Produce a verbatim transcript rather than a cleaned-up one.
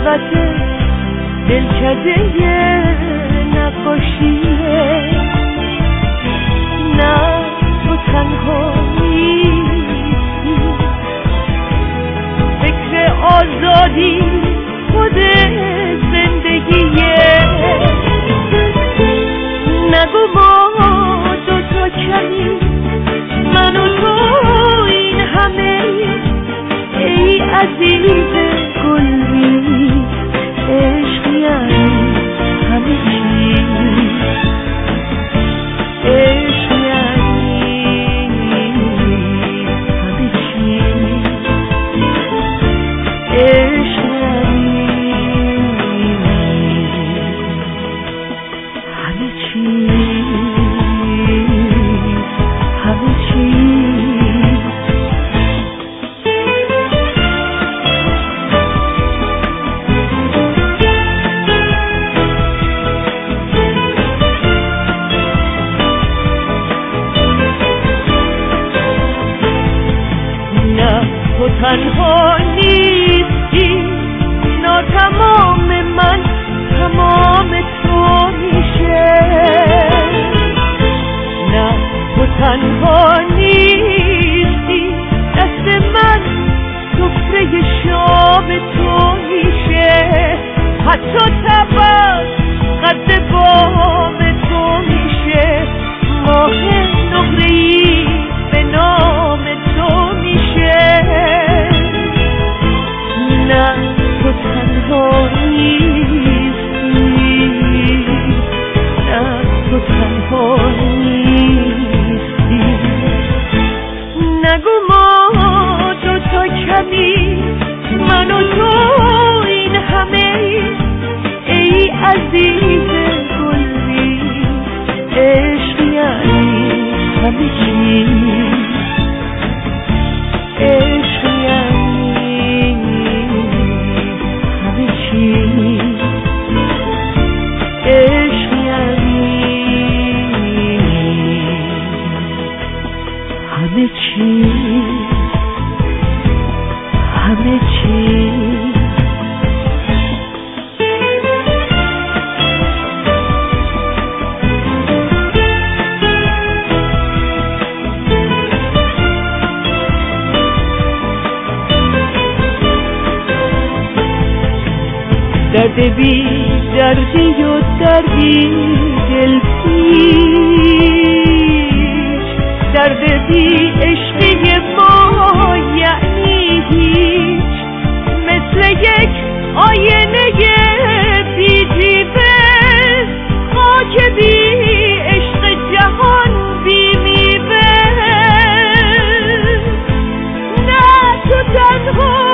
خلوت دلکده نقاشیه، نه تو تنها نیستی، فکر آزادی خود زندگیه. نگو ما دوتا کمی، من و تو این همه، ای عزیز گلریز، عشق یعنی همه چیز، عشق یعنی همه چیز، عشق یعنی همه چیز، همه چیز. تو تنها نیستی، ناتمام من تمام تو میشه. نه تو تنها نیستی، دست من سفره شام تو میشه. حتی تبت قد بام تو میشه. ماه نقره‌ای به نام تو میشه. نه تو تنها نیستی، نه تو تنها نیستی. نگو ما دوتا کمی، من و تو این همه، ای عزیز گلریز، عشق یعنی همه چیز، عشق یعنی همه چیز، عشق یعنی همه چیز، همه چیز. درد بی دردی و دردی دل پیش، درد بی عشقی ما یعنی هیچ. مثل یک آینه بی جیبه، خاک بی عشق جهان بی میوه. نه تو تنها